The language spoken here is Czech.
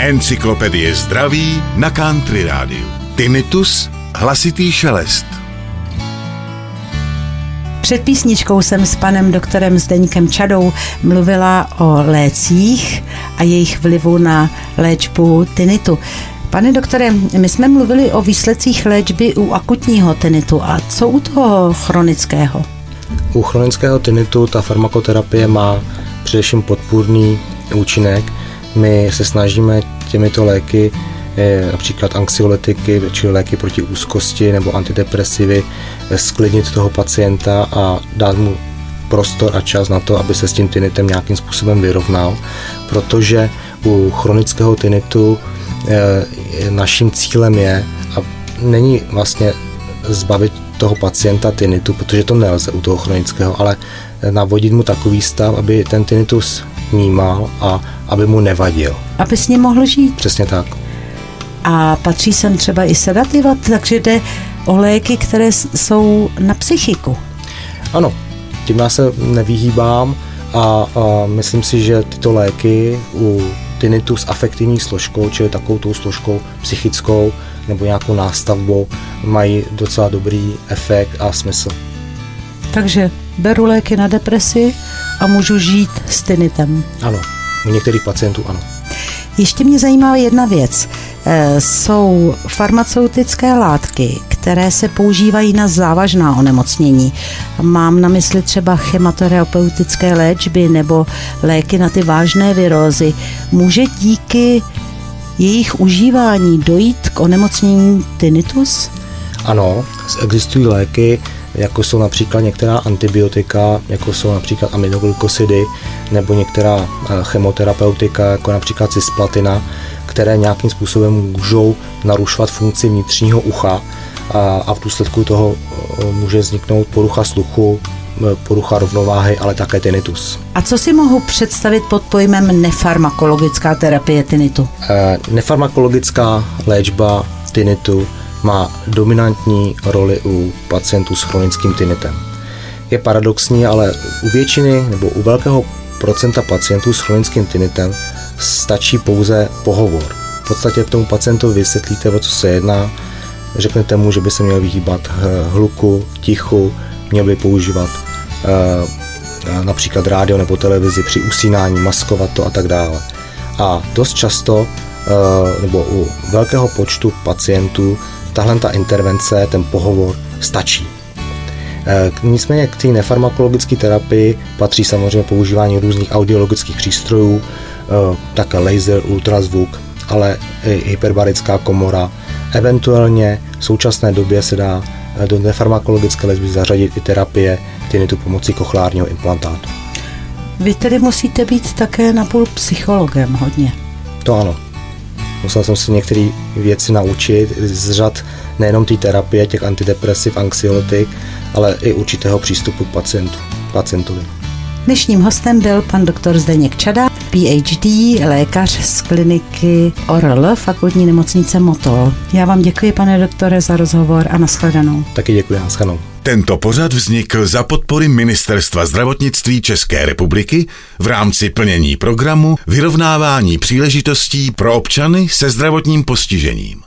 Encyklopedie zdraví na Country rádiu. Tinnitus, hlasitý šelest. Před písničkou jsem s panem doktorem Zdeňkem Čadou mluvila o lécích a jejich vlivu na léčbu tinnitu. Pane doktore, my jsme mluvili o výsledcích léčby u akutního tinnitu. A co u toho chronického? U chronického tinnitu ta farmakoterapie má především podpůrný účinek. My se snažíme těmito léky, například anxioletiky, čili léky proti úzkosti nebo antidepresivy, sklidnit toho pacienta a dát mu prostor a čas na to, aby se s tím tinnitem nějakým způsobem vyrovnal, protože u chronického tinnitu naším cílem je, a není vlastně zbavit toho pacienta tinnitu, protože to nelze u toho chronického, ale navodit mu takový stav, aby ten tinnitus vnímal a aby mu nevadil. Aby s ním mohl žít. Přesně tak. A patří sem třeba i sedativa, takže jde o léky, které jsou na psychiku. Ano, tím já se nevyhýbám a myslím si, že tyto léky u tinnitu s afektivní složkou, čili takovou tou složkou psychickou nebo nějakou nástavbou, mají docela dobrý efekt a smysl. Takže beru léky na depresi a můžu žít s tinnitem. Ano, u některých pacientů ano. Ještě mě zajímá jedna věc. Jsou farmaceutické látky, které se používají na závažná onemocnění. Mám na mysli třeba chemoterapeutické léčby nebo léky na ty vážné virózy. Může díky jejich užívání dojít k onemocnění tinnitus? Ano, existují léky, jako jsou například některá antibiotika, jako jsou například aminoglykosidy, nebo některá chemoterapeutika, jako například cisplatina, které nějakým způsobem můžou narušovat funkci vnitřního ucha a v důsledku toho může vzniknout porucha sluchu, porucha rovnováhy, ale také tinnitus. A co si mohu představit pod pojmem nefarmakologická terapie tinnitu? Nefarmakologická léčba tinnitu má dominantní roli u pacientů s chronickým tinnitem. Je paradoxní, ale u většiny nebo u velkého procenta pacientů s chronickým tinnitem stačí pouze pohovor. V podstatě tomu pacientovi vysvětlíte, o co se jedná, řeknete mu, že by se měl vyhýbat hluku, tichu, měl by používat například rádio nebo televizi při usínání, maskovat to a tak dále. A dost často, nebo u velkého počtu pacientů, tahle ta intervence, ten pohovor stačí. Nicméně k té nefarmakologické terapii patří samozřejmě používání různých audiologických přístrojů, také laser, ultrazvuk, ale i hyperbarická komora. Eventuálně v současné době se dá do nefarmakologické léčby zařadit i terapie tinnitu pomocí kochlárního implantátu. Vy tedy musíte být také napůl psychologem hodně. To ano. Musel jsem si některé věci naučit z řad nejenom té terapie, těch antidepresiv, anxiolytik, ale i určitého přístupu k pacientovi. Dnešním hostem byl pan doktor Zdeněk Čada, PhD, lékař z kliniky ORL, fakultní nemocnice Motol. Já vám děkuji, pane doktore, za rozhovor a nashledanou. Taky děkuji, nashledanou. Tento pořad vznikl za podpory Ministerstva zdravotnictví České republiky v rámci plnění programu Vyrovnávání příležitostí pro občany se zdravotním postižením.